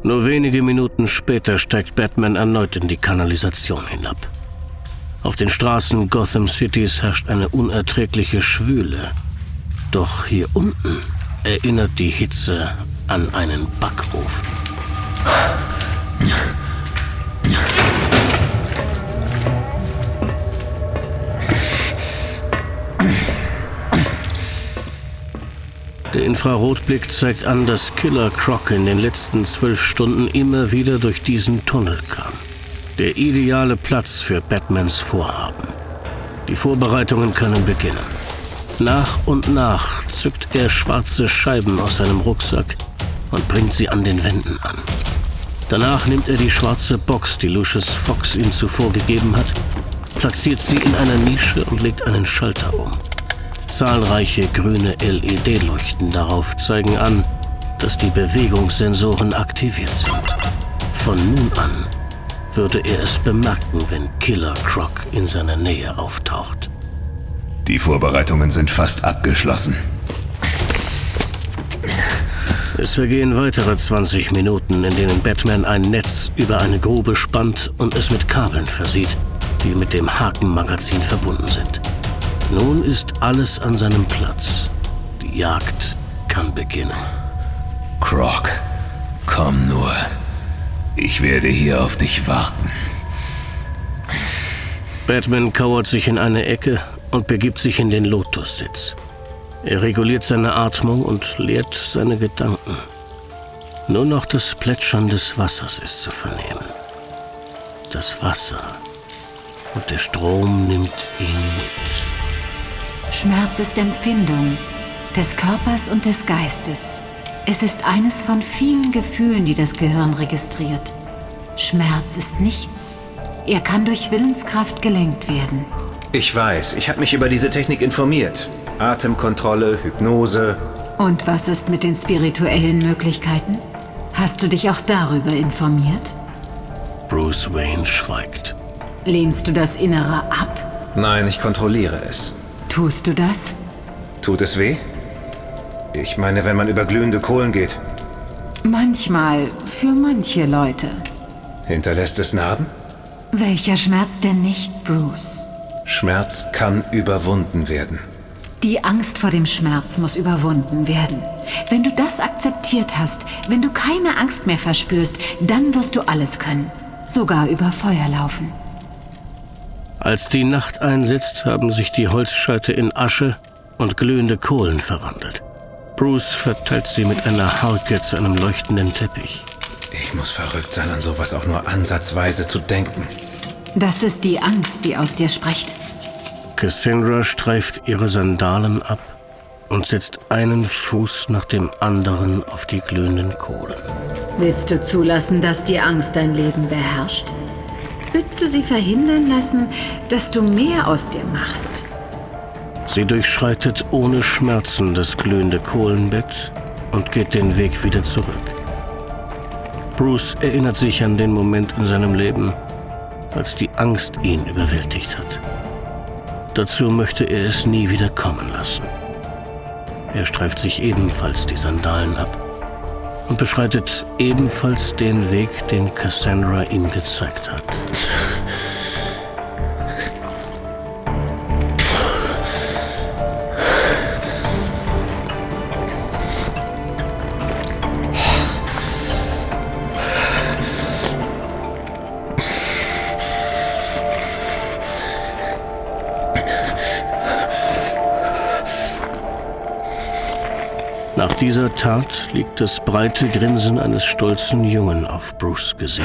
Nur wenige Minuten später steigt Batman erneut in die Kanalisation hinab. Auf den Straßen Gotham Citys herrscht eine unerträgliche Schwüle. Doch hier unten erinnert die Hitze an einen Backofen. Der Infrarotblick zeigt an, dass Killer Croc in den letzten 12 Stunden immer wieder durch diesen Tunnel kam. Der ideale Platz für Batmans Vorhaben. Die Vorbereitungen können beginnen. Nach und nach zückt er schwarze Scheiben aus seinem Rucksack und bringt sie an den Wänden an. Danach nimmt er die schwarze Box, die Lucius Fox ihm zuvor gegeben hat, platziert sie in einer Nische und legt einen Schalter um. Zahlreiche grüne LED-Leuchten darauf zeigen an, dass die Bewegungssensoren aktiviert sind. Von nun an würde er es bemerken, wenn Killer Croc in seiner Nähe auftaucht. Die Vorbereitungen sind fast abgeschlossen. Es vergehen weitere 20 Minuten, in denen Batman ein Netz über eine Grube spannt und es mit Kabeln versieht, die mit dem Hakenmagazin verbunden sind. Nun ist alles an seinem Platz. Die Jagd kann beginnen. Croc, komm nur. Ich werde hier auf dich warten. Batman kauert sich in eine Ecke und begibt sich in den Lotussitz. Er reguliert seine Atmung und leert seine Gedanken. Nur noch das Plätschern des Wassers ist zu vernehmen. Das Wasser und der Strom nimmt ihn mit. Schmerz ist Empfindung des Körpers und des Geistes. Es ist eines von vielen Gefühlen, die das Gehirn registriert. Schmerz ist nichts. Er kann durch Willenskraft gelenkt werden. Ich weiß, ich habe mich über diese Technik informiert. Atemkontrolle, Hypnose. Und was ist mit den spirituellen Möglichkeiten? Hast du dich auch darüber informiert? Bruce Wayne schweigt. Lehnst du das Innere ab? Nein, ich kontrolliere es. Tust du das? Tut es weh? Ich meine, wenn man über glühende Kohlen geht. Manchmal, für manche Leute. Hinterlässt es Narben? Welcher Schmerz denn nicht, Bruce? Schmerz kann überwunden werden. Die Angst vor dem Schmerz muss überwunden werden. Wenn du das akzeptiert hast, wenn du keine Angst mehr verspürst, dann wirst du alles können. Sogar über Feuer laufen. Als die Nacht einsetzt, haben sich die Holzscheite in Asche und glühende Kohlen verwandelt. Bruce verteilt sie mit einer Harke zu einem leuchtenden Teppich. Ich muss verrückt sein, an sowas auch nur ansatzweise zu denken. Das ist die Angst, die aus dir spricht. Cassandra streift ihre Sandalen ab und setzt einen Fuß nach dem anderen auf die glühenden Kohlen. Willst du zulassen, dass die Angst dein Leben beherrscht? Willst du sie verhindern lassen, dass du mehr aus dir machst? Sie durchschreitet ohne Schmerzen das glühende Kohlenbett und geht den Weg wieder zurück. Bruce erinnert sich an den Moment in seinem Leben, als die Angst ihn überwältigt hat. Dazu möchte er es nie wieder kommen lassen. Er streift sich ebenfalls die Sandalen ab und beschreitet ebenfalls den Weg, den Cassandra ihm gezeigt hat. Nach dieser Tat liegt das breite Grinsen eines stolzen Jungen auf Bruce' Gesicht.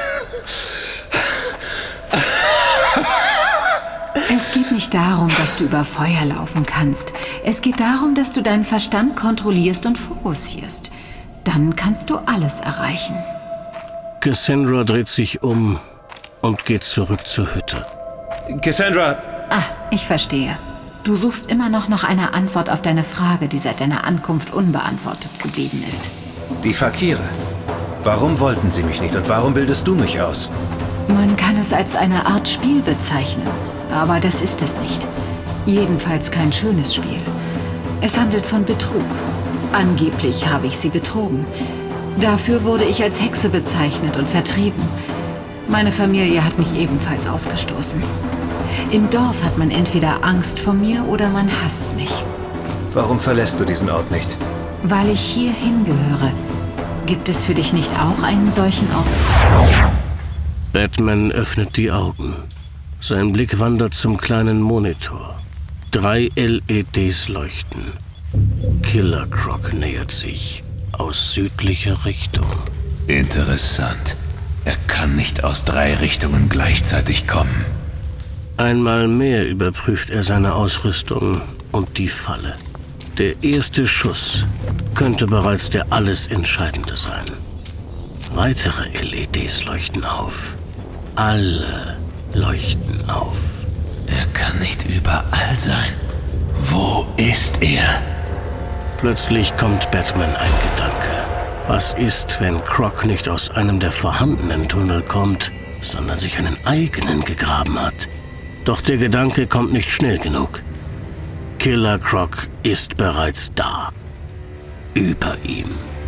Es geht nicht darum, dass du über Feuer laufen kannst. Es geht darum, dass du deinen Verstand kontrollierst und fokussierst. Dann kannst du alles erreichen. Cassandra dreht sich um und geht zurück zur Hütte. Cassandra! Ah, ich verstehe. Du suchst immer noch nach einer Antwort auf deine Frage, die seit deiner Ankunft unbeantwortet geblieben ist. Die Fakire. Warum wollten sie mich nicht und warum bildest du mich aus? Man kann es als eine Art Spiel bezeichnen, aber das ist es nicht. Jedenfalls kein schönes Spiel. Es handelt von Betrug. Angeblich habe ich sie betrogen. Dafür wurde ich als Hexe bezeichnet und vertrieben. Meine Familie hat mich ebenfalls ausgestoßen. Im Dorf hat man entweder Angst vor mir oder man hasst mich. Warum verlässt du diesen Ort nicht? Weil ich hier hingehöre. Gibt es für dich nicht auch einen solchen Ort? Batman öffnet die Augen. Sein Blick wandert zum kleinen Monitor. 3 LEDs leuchten. Killer Croc nähert sich aus südlicher Richtung. Interessant. Er kann nicht aus 3 Richtungen gleichzeitig kommen. Einmal mehr überprüft er seine Ausrüstung und die Falle. Der erste Schuss könnte bereits der alles Entscheidende sein. Weitere LEDs leuchten auf. Alle leuchten auf. Er kann nicht überall sein. Wo ist er? Plötzlich kommt Batman ein Gedanke. Was ist, wenn Croc nicht aus einem der vorhandenen Tunnel kommt, sondern sich einen eigenen gegraben hat? Doch der Gedanke kommt nicht schnell genug. Killer Croc ist bereits da. Über ihm.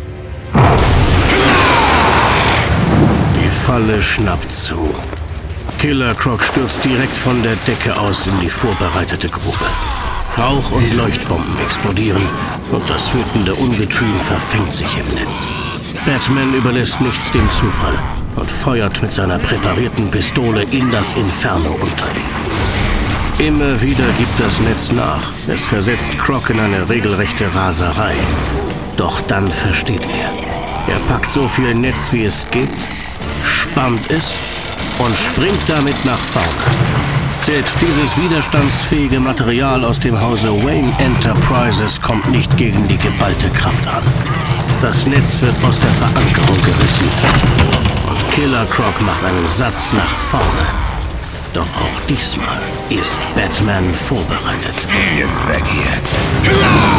Die Falle schnappt zu. Killer Croc stürzt direkt von der Decke aus in die vorbereitete Grube. Rauch und Leuchtbomben explodieren und das wütende Ungetüm verfängt sich im Netz. Batman überlässt nichts dem Zufall und feuert mit seiner präparierten Pistole in das Inferno unter ihm. Immer wieder gibt das Netz nach. Es versetzt Croc in eine regelrechte Raserei. Doch dann versteht er. Er packt so viel Netz wie es gibt, spannt es und springt damit nach vorne. Selbst dieses widerstandsfähige Material aus dem Hause Wayne Enterprises kommt nicht gegen die geballte Kraft an. Das Netz wird aus der Verankerung gerissen und Killer Croc macht einen Satz nach vorne. Doch auch diesmal ist Batman vorbereitet. Jetzt weg hier.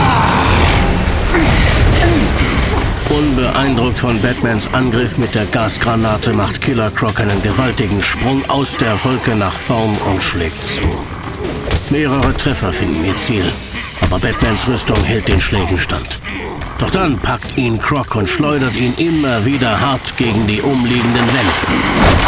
Unbeeindruckt von Batmans Angriff mit der Gasgranate macht Killer Croc einen gewaltigen Sprung aus der Wolke nach vorn und schlägt zu. Mehrere Treffer finden ihr Ziel, aber Batmans Rüstung hält den Schlägen stand. Doch dann packt ihn Croc und schleudert ihn immer wieder hart gegen die umliegenden Wände.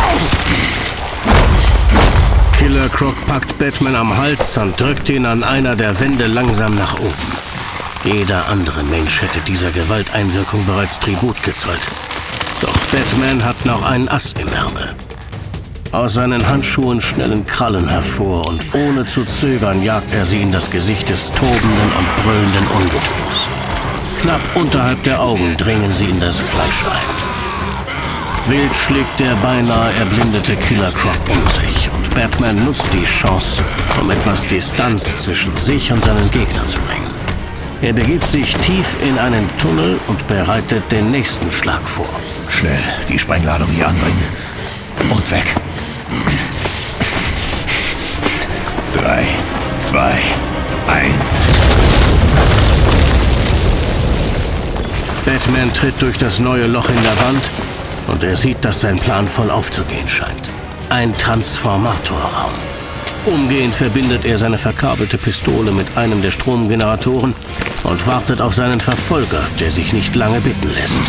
Killer Croc packt Batman am Hals und drückt ihn an einer der Wände langsam nach oben. Jeder andere Mensch hätte dieser Gewalteinwirkung bereits Tribut gezollt. Doch Batman hat noch einen Ass im Ärmel. Aus seinen Handschuhen schnellen Krallen hervor und ohne zu zögern jagt er sie in das Gesicht des tobenden und brüllenden Ungetüms. Knapp unterhalb der Augen dringen sie in das Fleisch ein. Wild schlägt der beinahe erblindete Killer Croc um sich und Batman nutzt die Chance, um etwas Distanz zwischen sich und seinen Gegner zu bringen. Er begibt sich tief in einen Tunnel und bereitet den nächsten Schlag vor. Schnell die Sprengladung hier anbringen. Und weg. 3, 2, 1. Batman tritt durch das neue Loch in der Wand und er sieht, dass sein Plan voll aufzugehen scheint. Ein Transformatorraum. Umgehend verbindet er seine verkabelte Pistole mit einem der Stromgeneratoren und wartet auf seinen Verfolger, der sich nicht lange bitten lässt.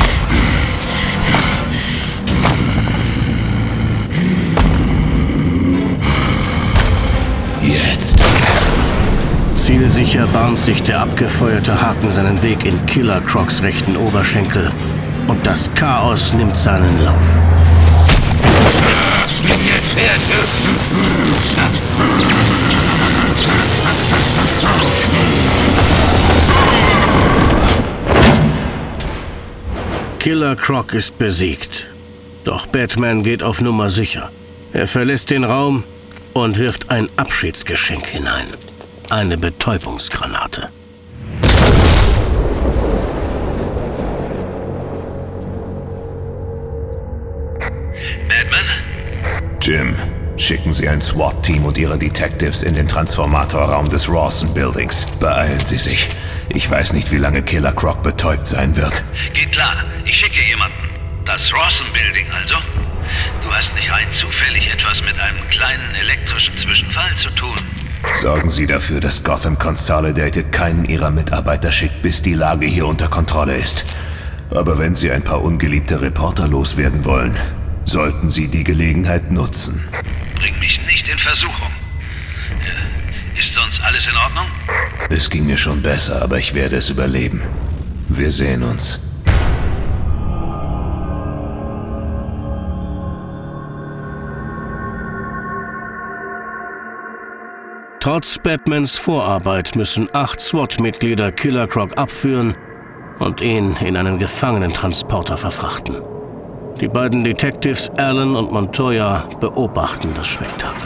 Jetzt. Zielsicher bahnt sich der abgefeuerte Haken seinen Weg in Killer Crocs rechten Oberschenkel und das Chaos nimmt seinen Lauf. Killer Croc ist besiegt. Doch Batman geht auf Nummer sicher. Er verlässt den Raum und wirft ein Abschiedsgeschenk hinein. Eine Betäubungsgranate. Batman? Jim, schicken Sie ein SWAT-Team und Ihre Detectives in den Transformatorraum des Rawson Buildings. Beeilen Sie sich. Ich weiß nicht, wie lange Killer Croc betäubt sein wird. Geht klar. Ich schicke jemanden. Das Rawson Building also? Du hast nicht rein zufällig etwas mit einem kleinen elektrischen Zwischenfall zu tun? Sorgen Sie dafür, dass Gotham Consolidated keinen Ihrer Mitarbeiter schickt, bis die Lage hier unter Kontrolle ist. Aber wenn Sie ein paar ungeliebte Reporter loswerden wollen, sollten Sie die Gelegenheit nutzen. Bring mich nicht in Versuchung. Ist sonst alles in Ordnung? Es ging mir schon besser, aber ich werde es überleben. Wir sehen uns. Trotz Batmans Vorarbeit müssen 8 SWAT-Mitglieder Killer Croc abführen und ihn in einen Gefangenentransporter verfrachten. Die beiden Detectives Allen und Montoya beobachten das Spektakel.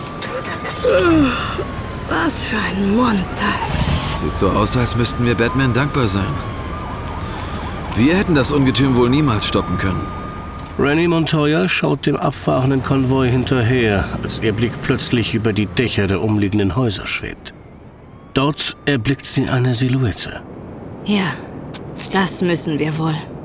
Was für ein Monster. Sieht so aus, als müssten wir Batman dankbar sein. Wir hätten das Ungetüm wohl niemals stoppen können. Rennie Montoya schaut dem abfahrenden Konvoi hinterher, als ihr Blick plötzlich über die Dächer der umliegenden Häuser schwebt. Dort erblickt sie eine Silhouette. Ja, das müssen wir wohl.